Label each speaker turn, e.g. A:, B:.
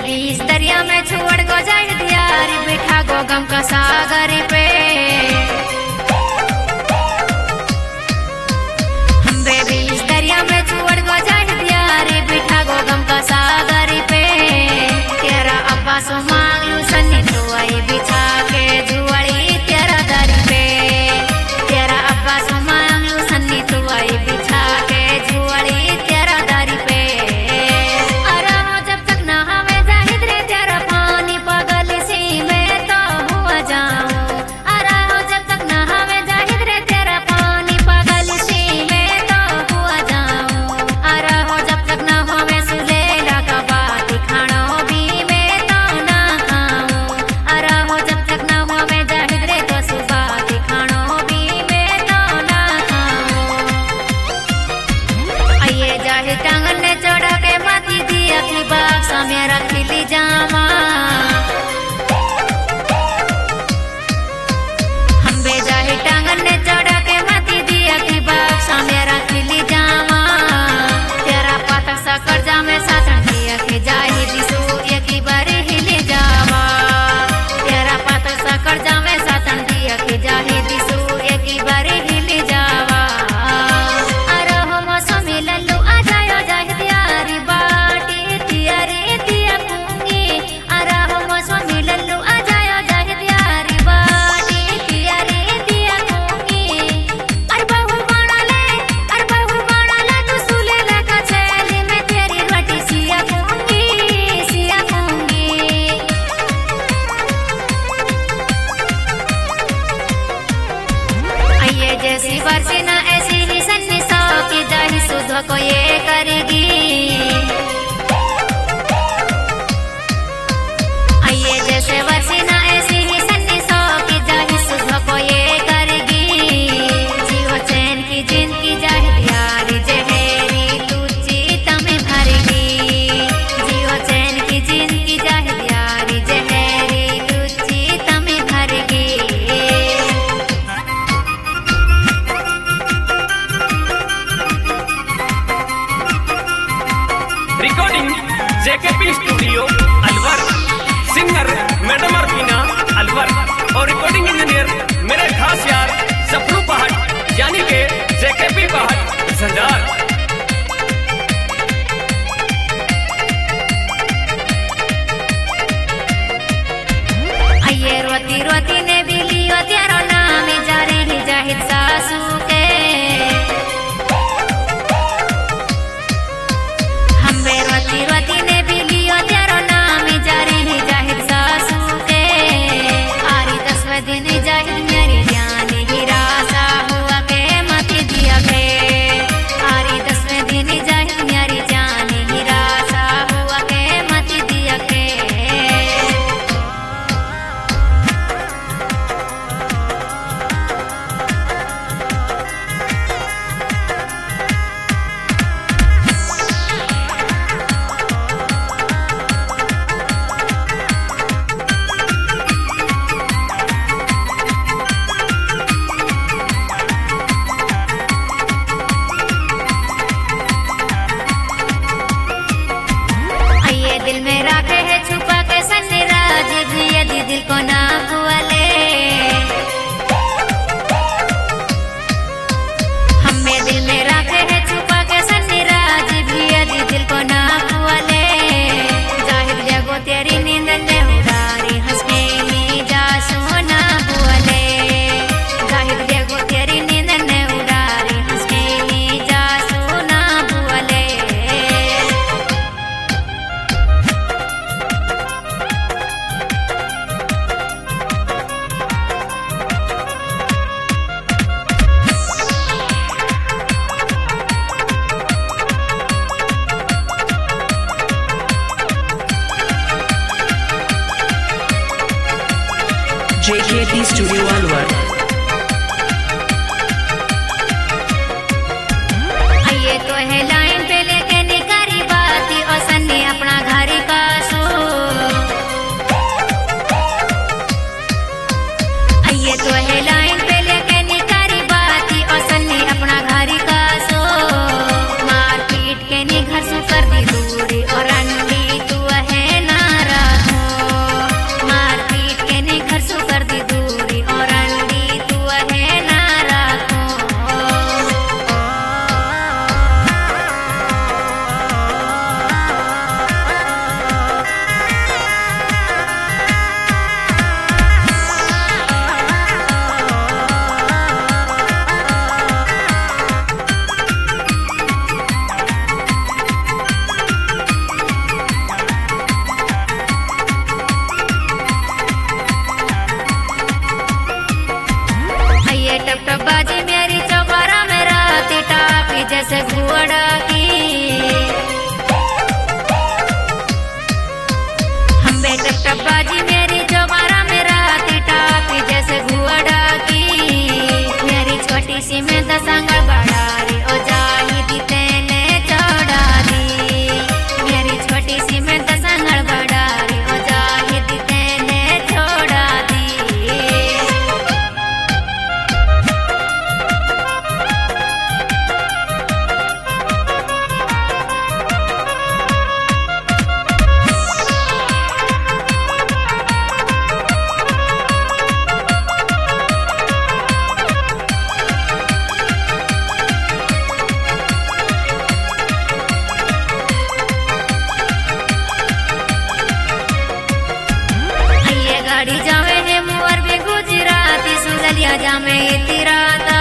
A: बीच दरिया में छोड़ गो जाए दियार बैठा गो गम का सागर पे हमरे बीच दरिया में छोड़ गो जाए दियार बैठा गो गम का सागर पे तेरा अब्बा सो मांग लू सन्नी तो आई बिछा के जुआड़ी तेरा दर पे तेरा अब्बा सो मांग लू सन्नी तो आई बिछा के जुआड़ी तेरा दर पे मेरा खिली जामा हम बेजा ही टांगन ने चढ़ा के माती दिया की बाक्सा मेरा खिली जामा तेरा पता सा कर्जा में साथन दिया के जाही सूर्य की बारी हिली जावा तेरा पता सा कर्जा में साथन दिया के जाही सूर्य की बारी हिली जावा अरे हो मौसम लल्लू आ जायो जाहि दियारी बाटी तियारी जैसी बरसी ना ऐसी ही सन्नी सौ की जाही सुध को ये करेगी आइए जैसे बरसी ना ऐसी ही सन्नी सौ की जाही सुध को ये करेगी जीव चैन की जिंदगी जाही प्यारी जहरी तुझी तमें भरेगी जीव चैन की जिंदगी जाही प्यारी जहरी तुझी तमें भरेगी
B: recording JKP studio Alwar singer madam Arfina Alwar और रिकॉर्डिंग इंजीनियर मेरे खास यार सफरू पहाड़ यानी के जेकेपी पहाड़ संजार
A: आइए रोती रोती ने भी लियो तेरा नाम जा रही जाहिद सासू के रोती रोती ने भी लियो तेरा नाम जा रही जाहिद सासू के आरी 10वें दिन जाहिद मेरी जान ही रासा हुआ के मत दिया के आरी 10वें दिन जाहिद मेरी जान ही रासा हुआ के मत दिया के दिल में रखे है छुपा के सन्नी राज भी यदि दिल को ना भूले हमें दिल में रखे है छुपा के सन्नी राज भी यदि दिल को ना भूले जाहिर जगो तेरी नींद ने उड़ारी हंस के नी जा सोना भूले जाहिर जगो तेरी नींद ने उड़ारी हंस के नी जा सोना भूले
C: JKP Studio अलवर
A: आइए तो है लाइन पे लेके निकारी बाती और सन्नी अपना घर का सो आइए तो है लाइन पे लेके निकारी बाती और सन्नी अपना घर का सो मारपीट के नी घर से कर दी दूरी और अंडी तू है ना टप्पाजी मेरी जोबारा में रहती टापी जैसे घुआ डाकी मेरी छोटी सी में दसंगड़ बढ़ा रे ओ जाही दी तेने चौड़ा दी मेरी छोटी सी में दसंगड़ बढ़ा रे ओ जाही दी तेने छोड़ा दी गाड़ी जावे है मुअर में गुजराती सुगलिया जामे इतिराता